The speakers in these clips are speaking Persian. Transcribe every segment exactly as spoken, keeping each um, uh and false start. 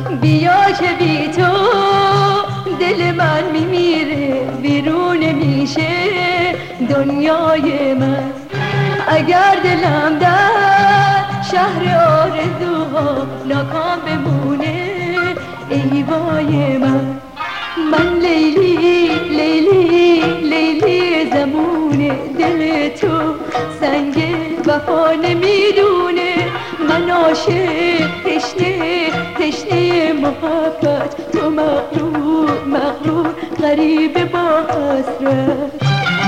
بیا که بی تو دل من میمیره، بیرون میشه دنیای من. اگر دلم در شهر آرزوها ناکام بمونه، ای وای من. من لیلی لیلی لیلی زمونه، دل تو سنگ وفا نمیدونه. من عاشق تشنه تشنه محبت، تو مغرور مغرور غریب با حسرت.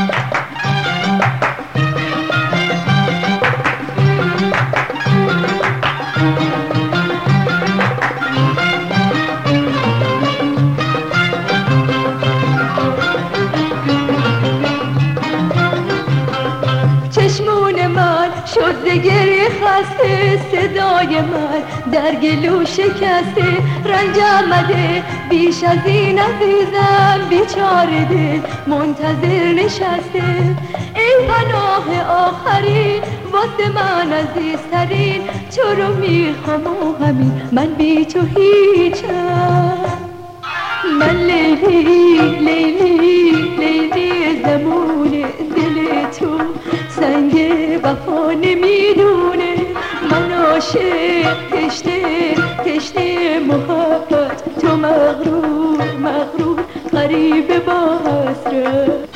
چشمون من شد ز گریه خسته، صدای من در گلو شکسته. رنج آمده بیش از این عزیزم، بیچاره دل منتظر نشسته. ای پناه آخرین واسه من عزیزترین، تو رو میخوام و همین من بی تو هیچم. من لیلی لیلی لیلی زمونه، دل تو سنگ وفا نمیدونه. من عاشق تشنه تشنه محبت، تو مغرور مغرور غریب با حسرت.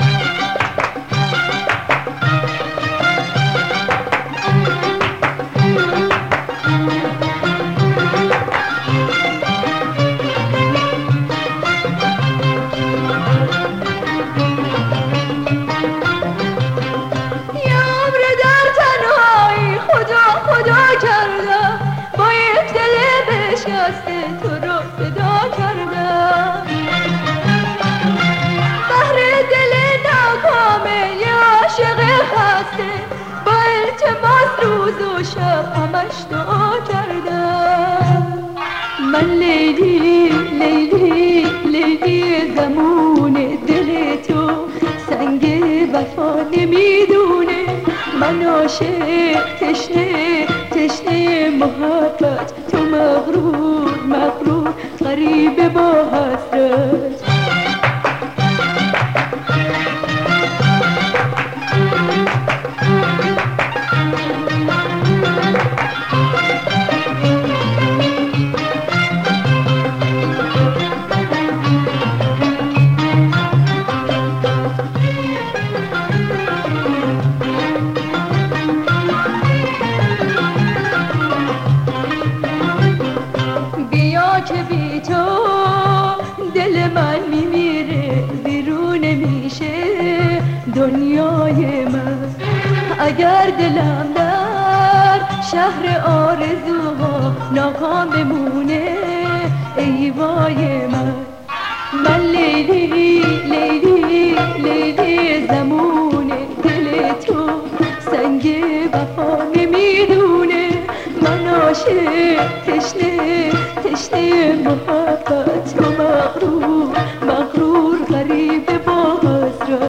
تو رو صدا کردم، بهر دل ناکامه یه عاشق خسته، با التماس روز و شب همش دعا کردم. من لیلی لیلی لیلی زمونه، دل تو سنگ وفا نمیدونه. من عاشق تشنه تشنه محبت، تو مغرور مغرور غریب با حسرت. که بی تو دل من میمیره، بیرون میشه دنیای من. اگر دلم در شهر آرزوها ناکام بمونه، ای وای من. من لیلی لیلی لیلی زمونه، دل تو سنگ وفا نمیدونه. من عاشق تشنه تشنه محبت، تو مغرور